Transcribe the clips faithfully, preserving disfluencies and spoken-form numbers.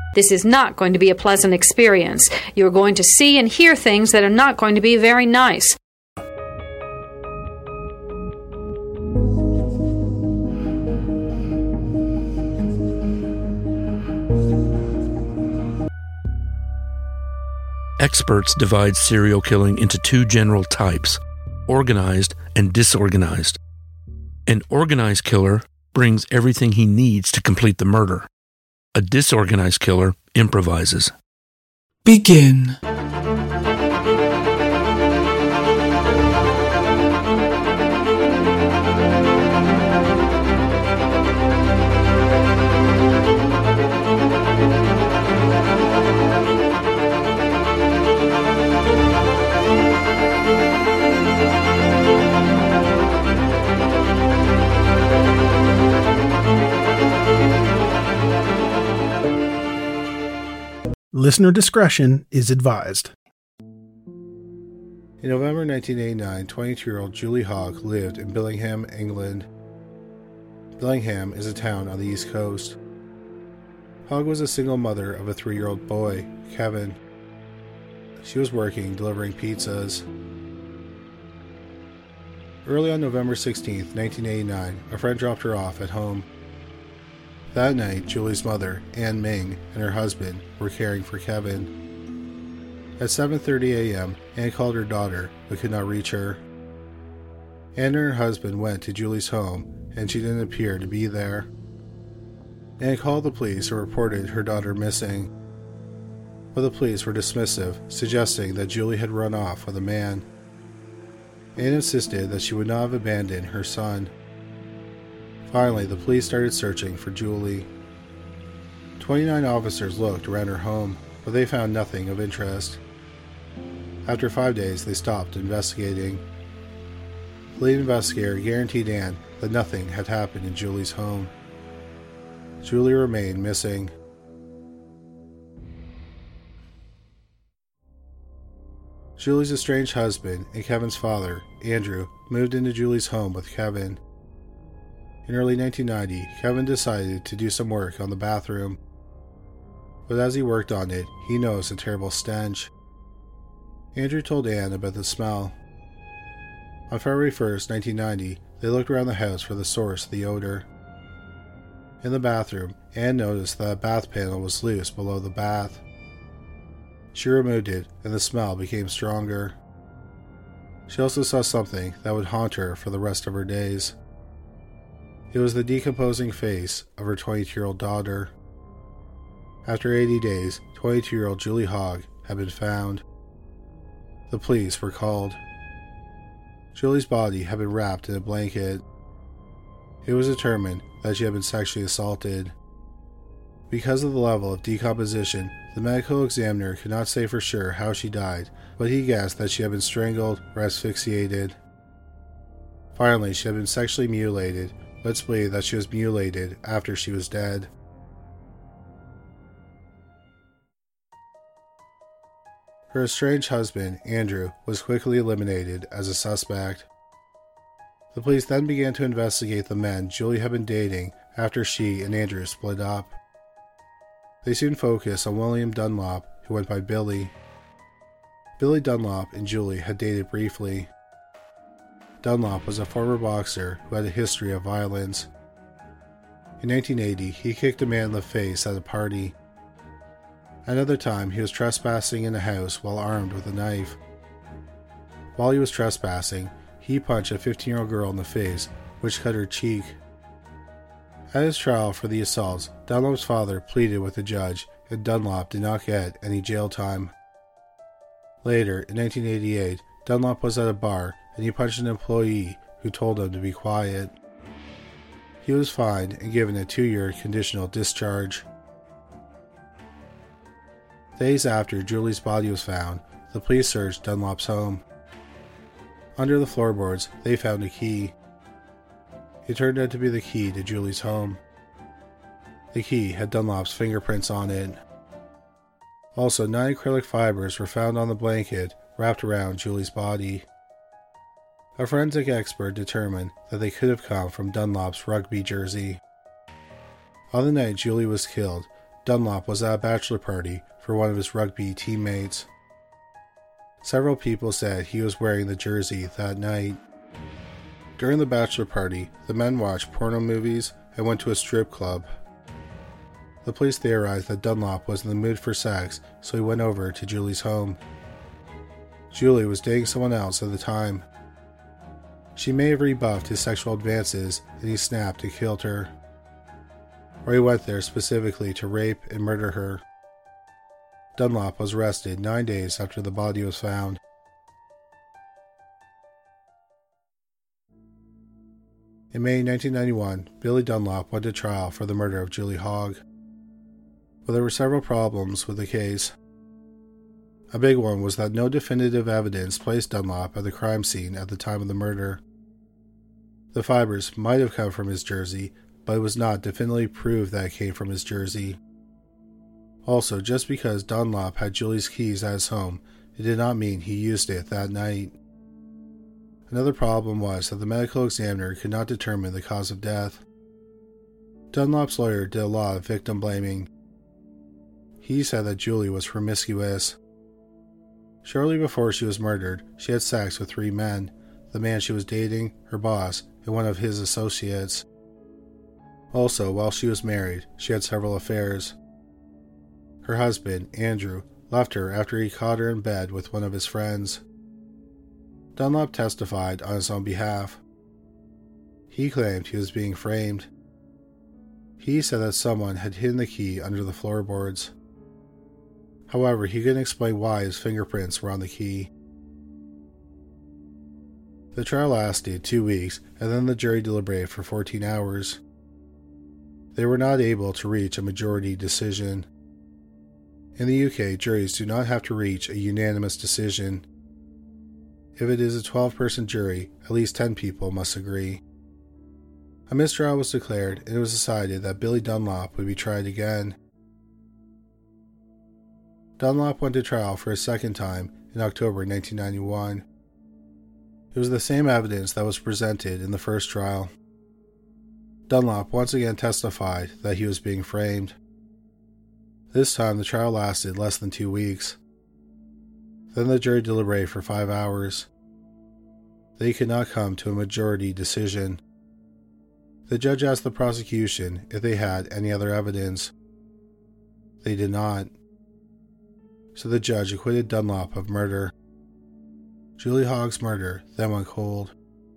This is not going to be a pleasant experience. You're going to see and hear things that are not going to be very nice. Experts divide serial killing into two general types, organized and disorganized. An organized killer brings everything he needs to complete the murder. A disorganized killer improvises. Begin. Listener discretion is advised. In November nineteen eighty-nine, twenty-two-year-old Julie Hogg lived in Billingham, England. Billingham is a town on the East Coast. Hogg was a single mother of a three-year-old boy, Kevin. She was working delivering pizzas. Early on November sixteenth, nineteen eighty-nine, a friend dropped her off at home. That night, Julie's mother, Ann Ming, and her husband were caring for Kevin. At seven thirty a.m., Ann called her daughter, but could not reach her. Ann and her husband went to Julie's home, and she didn't appear to be there. Ann called the police and reported her daughter missing. But the police were dismissive, suggesting that Julie had run off with a man. Ann insisted that she would not have abandoned her son. Finally, the police started searching for Julie. twenty-nine officers looked around her home, but they found nothing of interest. After five days, they stopped investigating. The lead investigator guaranteed Ann that nothing had happened in Julie's home. Julie remained missing. Julie's estranged husband and Kevin's father, Andrew, moved into Julie's home with Kevin. In early nineteen ninety, Kevin decided to do some work on the bathroom. But as he worked on it, he noticed a terrible stench. Andrew told Ann about the smell. On February first, nineteen ninety, they looked around the house for the source of the odor. In the bathroom, Ann noticed that a bath panel was loose below the bath. She removed it, and the smell became stronger. She also saw something that would haunt her for the rest of her days. It was the decomposing face of her twenty-two-year-old daughter. After eighty days, twenty-two-year-old Julie Hogg had been found. The police were called. Julie's body had been wrapped in a blanket. It was determined that she had been sexually assaulted. Because of the level of decomposition, the medical examiner could not say for sure how she died, but he guessed that she had been strangled or asphyxiated. Finally, she had been sexually mutilated. Let's believe that she was mutilated after she was dead. Her estranged husband, Andrew, was quickly eliminated as a suspect. The police then began to investigate the men Julie had been dating after she and Andrew split up. They soon focused on William Dunlop, who went by Billy. Billy Dunlop and Julie had dated briefly. Dunlop was a former boxer who had a history of violence. In nineteen eighty, he kicked a man in the face at a party. Another time, he was trespassing in a house while armed with a knife. While he was trespassing, he punched a fifteen-year-old girl in the face, which cut her cheek. At his trial for the assaults, Dunlop's father pleaded with the judge, and Dunlop did not get any jail time. Later, in nineteen eighty-eight, Dunlop was at a bar and he punched an employee who told him to be quiet. He was fined and given a two-year conditional discharge. Days after Julie's body was found, the police searched Dunlop's home. Under the floorboards, they found a key. It turned out to be the key to Julie's home. The key had Dunlop's fingerprints on it. Also, nine acrylic fibers were found on the blanket wrapped around Julie's body. A forensic expert determined that they could have come from Dunlop's rugby jersey. On the night Julie was killed, Dunlop was at a bachelor party for one of his rugby teammates. Several people said he was wearing the jersey that night. During the bachelor party, the men watched porno movies and went to a strip club. The police theorized that Dunlop was in the mood for sex, so he went over to Julie's home. Julie was dating someone else at the time. She may have rebuffed his sexual advances, and he snapped and killed her. Or he went there specifically to rape and murder her. Dunlop was arrested nine days after the body was found. In May nineteen ninety-one, Billy Dunlop went to trial for the murder of Julie Hogg. But there were several problems with the case. A big one was that no definitive evidence placed Dunlop at the crime scene at the time of the murder. The fibers might have come from his jersey, but it was not definitively proved that it came from his jersey. Also, just because Dunlop had Julie's keys at his home, it did not mean he used it that night. Another problem was that the medical examiner could not determine the cause of death. Dunlop's lawyer did a lot of victim blaming. He said that Julie was promiscuous. Shortly before she was murdered, she had sex with three men, the man she was dating, her boss, and one of his associates. Also, while she was married, she had several affairs. Her husband, Andrew, left her after he caught her in bed with one of his friends. Dunlop testified on his own behalf. He claimed he was being framed. He said that someone had hidden the key under the floorboards. However, he couldn't explain why his fingerprints were on the key. The trial lasted two weeks, and then the jury deliberated for fourteen hours. They were not able to reach a majority decision. In the U K, juries do not have to reach a unanimous decision. If it is a twelve-person jury, at least ten people must agree. A mistrial was declared, and it was decided that Billy Dunlop would be tried again. Dunlop went to trial for a second time in October nineteen ninety-one. It was the same evidence that was presented in the first trial. Dunlop once again testified that he was being framed. This time the trial lasted less than two weeks. Then the jury deliberated for five hours. They could not come to a majority decision. The judge asked the prosecution if they had any other evidence. They did not. So the judge acquitted Dunlop of murder. Julie Hogg's murder then went cold.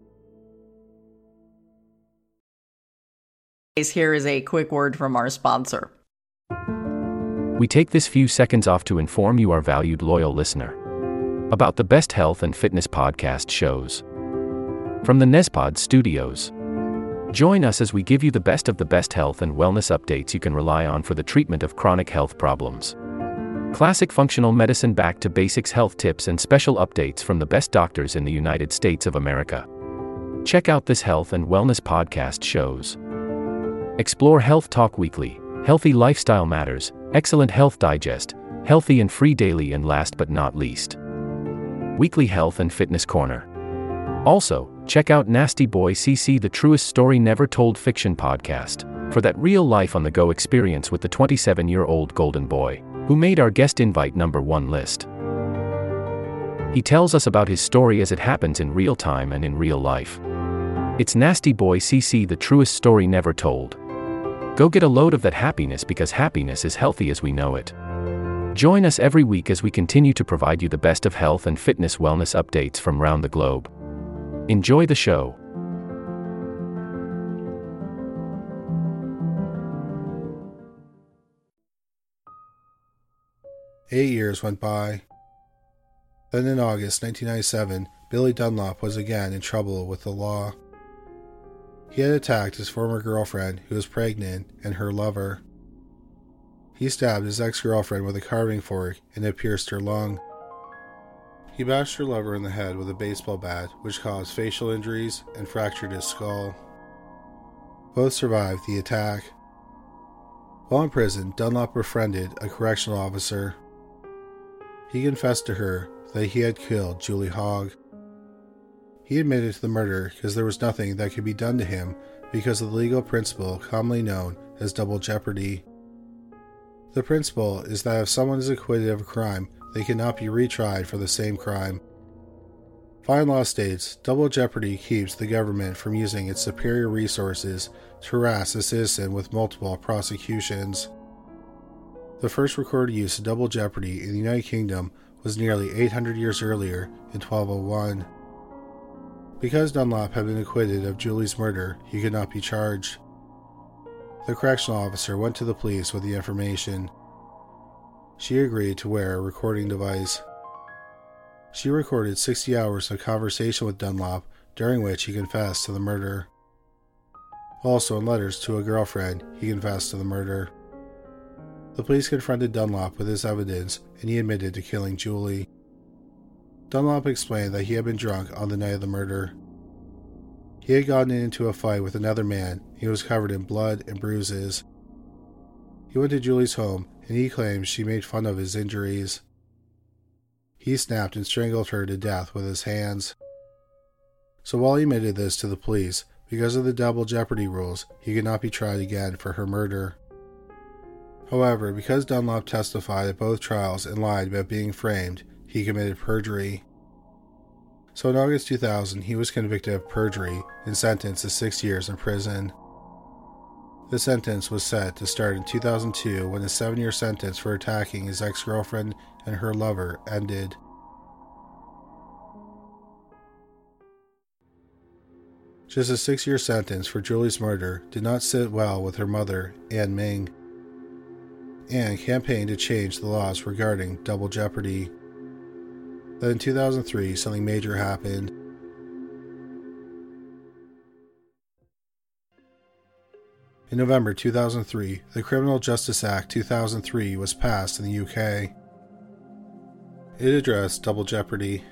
Here is a quick word from our sponsor. We take this few seconds off to inform you, our valued loyal listener, about the best health and fitness podcast shows from the Nezpod Studios. Join us as we give you the best of the best health and wellness updates you can rely on for the treatment of chronic health problems. Classic functional medicine back to basics health tips and special updates from the best doctors in the United States of America. Check out this health and wellness podcast shows. Explore Health Talk Weekly, Healthy Lifestyle Matters, Excellent Health Digest, Healthy and Free Daily, and last but not least, Weekly Health and Fitness Corner. Also, check out Nasty Boy C C, the truest story never told fiction podcast, for that real life on the go experience with the twenty-seven-year-old golden boy who made our guest invite number one list. He tells us about his story as it happens in real time and in real life. It's Nasty Boy C C, the truest story never told. Go get a load of that happiness, because happiness is healthy as we know it. Join us every week as we continue to provide you the best of health and fitness wellness updates from around the globe. Enjoy the show. Eight years went by. Then in August nineteen ninety-seven, Billy Dunlop was again in trouble with the law. He had attacked his former girlfriend, who was pregnant, and her lover. He stabbed his ex-girlfriend with a carving fork and it pierced her lung. He bashed her lover in the head with a baseball bat, which caused facial injuries and fractured his skull. Both survived the attack. While in prison, Dunlop befriended a correctional officer. He confessed to her that he had killed Julie Hogg. He admitted to the murder because there was nothing that could be done to him because of the legal principle commonly known as double jeopardy. The principle is that if someone is acquitted of a crime, they cannot be retried for the same crime. Fine law states, double jeopardy keeps the government from using its superior resources to harass a citizen with multiple prosecutions. The first recorded use of double jeopardy in the United Kingdom was nearly eight hundred years earlier, in twelve oh one. Because Dunlop had been acquitted of Julie's murder, he could not be charged. The correctional officer went to the police with the information. She agreed to wear a recording device. She recorded sixty hours of conversation with Dunlop, during which he confessed to the murder. Also, in letters to a girlfriend, he confessed to the murder. The police confronted Dunlop with his evidence, and he admitted to killing Julie. Dunlop explained that he had been drunk on the night of the murder. He had gotten into a fight with another man, and he was covered in blood and bruises. He went to Julie's home, and he claimed she made fun of his injuries. He snapped and strangled her to death with his hands. So while he admitted this to the police, because of the double jeopardy rules, he could not be tried again for her murder. However, because Dunlop testified at both trials and lied about being framed, he committed perjury. So in August two thousand, he was convicted of perjury and sentenced to six years in prison. The sentence was set to start in two thousand two when his seven-year sentence for attacking his ex-girlfriend and her lover ended. Just a six-year sentence for Julie's murder did not sit well with her mother, Anne Ming. Anne campaigned to change the laws regarding double jeopardy. Then in two thousand three, something major happened. In November two thousand three, the Criminal Justice Act two thousand three was passed in the U K. It addressed double jeopardy.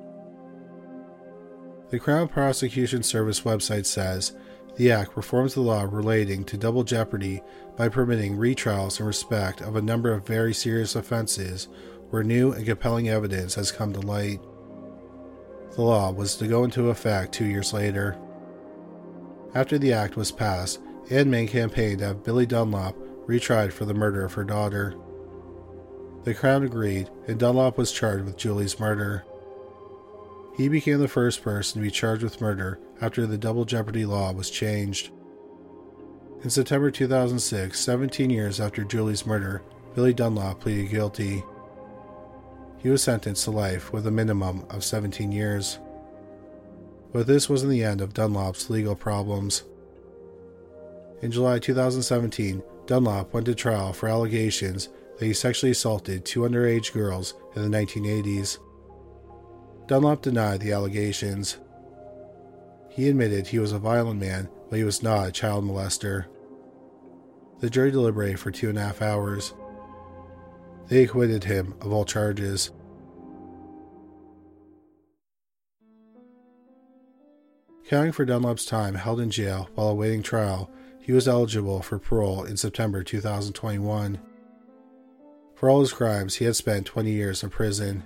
The Crown Prosecution Service website says, the Act reforms the law relating to double jeopardy by permitting retrials in respect of a number of very serious offenses where new and compelling evidence has come to light. The law was to go into effect two years later. After the Act was passed, Anne Ming campaigned to have Billy Dunlop retried for the murder of her daughter. The Crown agreed, and Dunlop was charged with Julie's murder. He became the first person to be charged with murder after the double jeopardy law was changed. In September two thousand six, seventeen years after Julie's murder, Billy Dunlop pleaded guilty. He was sentenced to life with a minimum of seventeen years. But this wasn't the end of Dunlop's legal problems. In July two thousand seventeen, Dunlop went to trial for allegations that he sexually assaulted two underage girls in the nineteen eighties. Dunlop denied the allegations. He admitted he was a violent man, but he was not a child molester. The jury deliberated for two and a half hours. They acquitted him of all charges. Counting for Dunlop's time held in jail while awaiting trial, he was eligible for parole in September two thousand twenty-one. For all his crimes, he had spent twenty years in prison.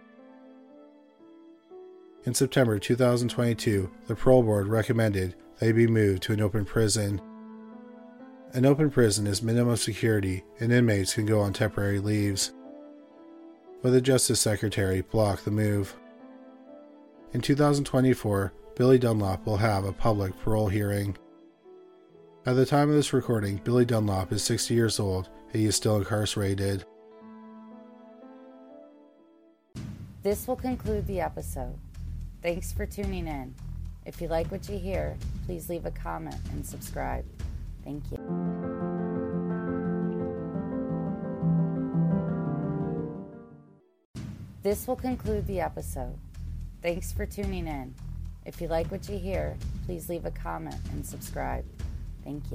In September two thousand twenty-two, the parole board recommended that he be moved to an open prison. An open prison is minimum security, and inmates can go on temporary leaves. But the Justice Secretary blocked the move. In two thousand twenty-four, Billy Dunlop will have a public parole hearing. At the time of this recording, Billy Dunlop is sixty years old, and he is still incarcerated. This will conclude the episode. Thanks for tuning in. If you like what you hear, please leave a comment and subscribe. Thank you. This will conclude the episode. Thanks for tuning in. If you like what you hear, please leave a comment and subscribe. Thank you.